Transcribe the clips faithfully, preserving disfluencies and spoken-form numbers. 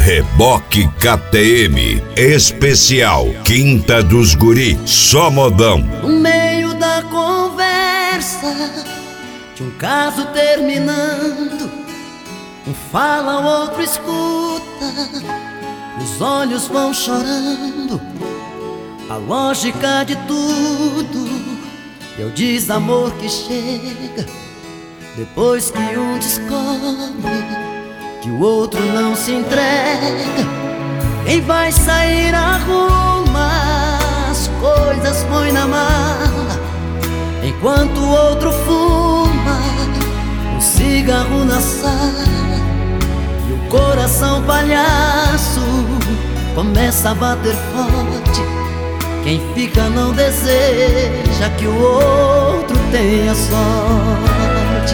Reboque K T M, especial Quinta dos Guri, só modão. No meio da conversa, de um caso terminando, um fala, o outro escuta, os olhos vão chorando. A lógica de tudo é o desamor que chega depois que um descobre que o outro não se entrega. Quem vai sair arruma as coisas, põe na mala, enquanto o outro fuma um cigarro na sala. E o coração palhaço começa a bater forte. Quem fica não deseja que o outro tenha sorte.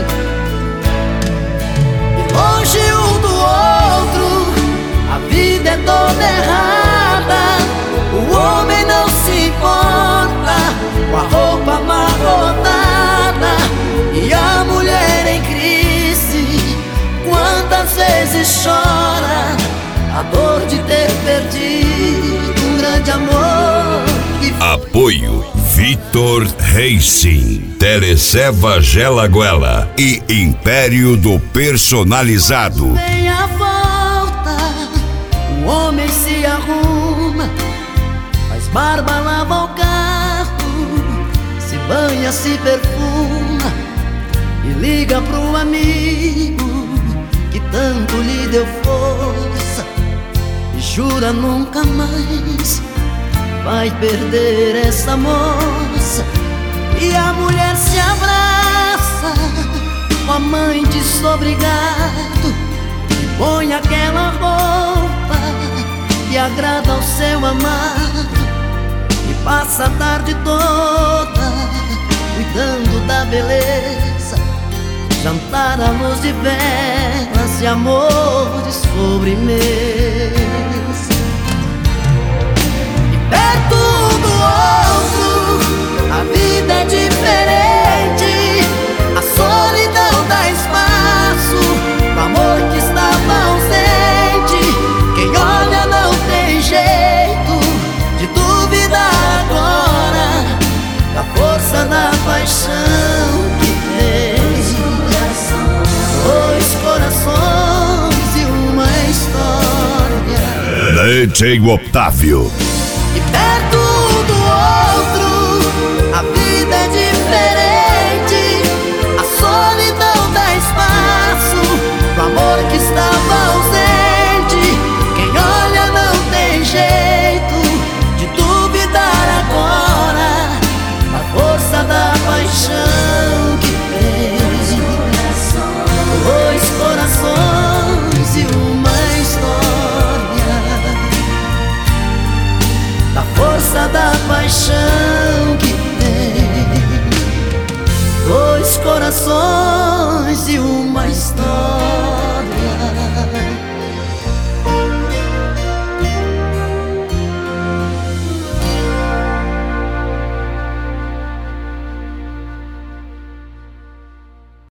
E longe um do outro, a vida é toda errada. O homem não se importa com a roupa amarrotada, e a mulher em crise quantas vezes chora a dor de ter perdido um grande amor. Apoio Vitor Racing, Teleceva Gelaguela e Império do Personalizado. Vem a volta, o homem se arruma, faz barba, lava o carro, se banha, se perfuma e liga pro amigo que tanto lhe deu força e jura nunca mais vai perder essa moça. E a mulher se abraça com a mãe desobrigado e põe aquela roupa que agrada ao seu amado, e passa a tarde toda cuidando da beleza, jantar à luz de velas e amores sobremesa. Perto do outro, a vida é diferente. A solidão dá espaço pro amor que estava ausente. Quem olha não tem jeito de duvidar agora da força da paixão que tem. Dois corações e uma história. D J Otávio. E perto do outro, a vida é diferente. A solidão dá espaço pro amor que estava ausente. Quem olha não tem jeito de duvidar agora da força da paixão que tem. Dois corações e uma história, da força da paixão que tem. Dois corações e uma